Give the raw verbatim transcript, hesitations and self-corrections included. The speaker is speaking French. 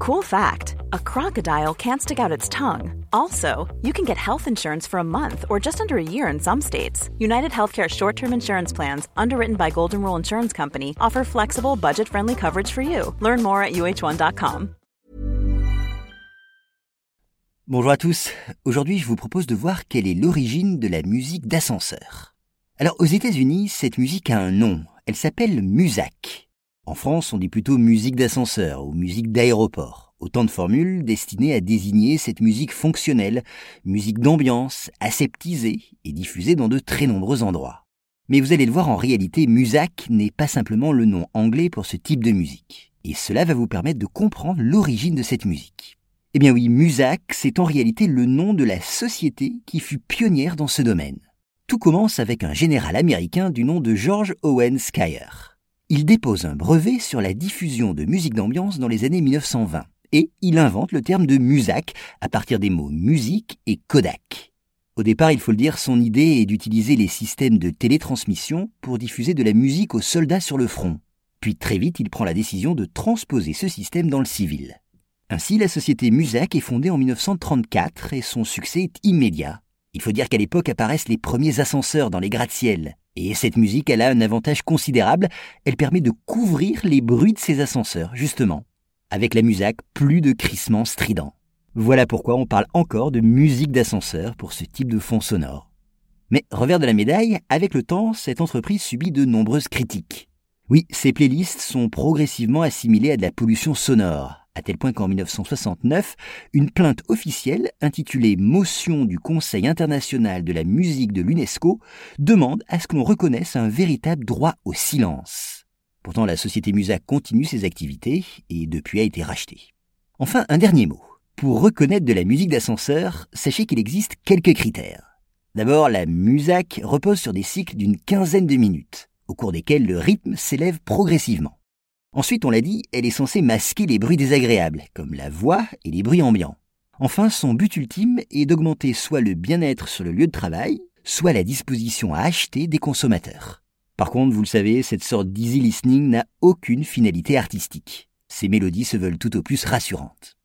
Cool fact, a crocodile can't stick out its tongue. Also, you can get health insurance for a month or just under a year in some states. United Healthcare short-term insurance plans, underwritten by Golden Rule Insurance Company, offer flexible, budget-friendly coverage for you. Learn more at U H one dot com. Bonjour à tous, aujourd'hui je vous propose de voir quelle est l'origine de la musique d'ascenseur. Alors aux États-Unis, cette musique a un nom, elle s'appelle Muzak. En France, on dit plutôt musique d'ascenseur ou musique d'aéroport, autant de formules destinées à désigner cette musique fonctionnelle, musique d'ambiance, aseptisée et diffusée dans de très nombreux endroits. Mais vous allez le voir, en réalité, Muzak n'est pas simplement le nom anglais pour ce type de musique. Et cela va vous permettre de comprendre l'origine de cette musique. Eh bien oui, Muzak, c'est en réalité le nom de la société qui fut pionnière dans ce domaine. Tout commence avec un général américain du nom de George Owen Schuyler. Il dépose un brevet sur la diffusion de musique d'ambiance dans les années mille neuf cent vingt et il invente le terme de Muzak à partir des mots musique et Kodak. Au départ, il faut le dire, son idée est d'utiliser les systèmes de télétransmission pour diffuser de la musique aux soldats sur le front. Puis très vite, il prend la décision de transposer ce système dans le civil. Ainsi, la société Muzak est fondée en mille neuf cent trente-quatre et son succès est immédiat. Il faut dire qu'à l'époque apparaissent les premiers ascenseurs dans les gratte-ciel. Et cette musique, elle a un avantage considérable, elle permet de couvrir les bruits de ces ascenseurs, justement. Avec la Muzak, plus de crissements stridents. Voilà pourquoi on parle encore de musique d'ascenseur pour ce type de fond sonore. Mais revers de la médaille, avec le temps, cette entreprise subit de nombreuses critiques. Oui, ces playlists sont progressivement assimilées à de la pollution sonore, à tel point qu'en mille neuf cent soixante-neuf, une plainte officielle intitulée « Motion du Conseil international de la musique de l'UNESCO » demande à ce que l'on reconnaisse un véritable droit au silence. Pourtant, la société Muzak continue ses activités et depuis a été rachetée. Enfin, un dernier mot. Pour reconnaître de la musique d'ascenseur, sachez qu'il existe quelques critères. D'abord, la Muzak repose sur des cycles d'une quinzaine de minutes, au cours desquels le rythme s'élève progressivement. Ensuite, on l'a dit, elle est censée masquer les bruits désagréables, comme la voix et les bruits ambiants. Enfin, son but ultime est d'augmenter soit le bien-être sur le lieu de travail, soit la disposition à acheter des consommateurs. Par contre, vous le savez, cette sorte d'easy listening n'a aucune finalité artistique. Ces mélodies se veulent tout au plus rassurantes.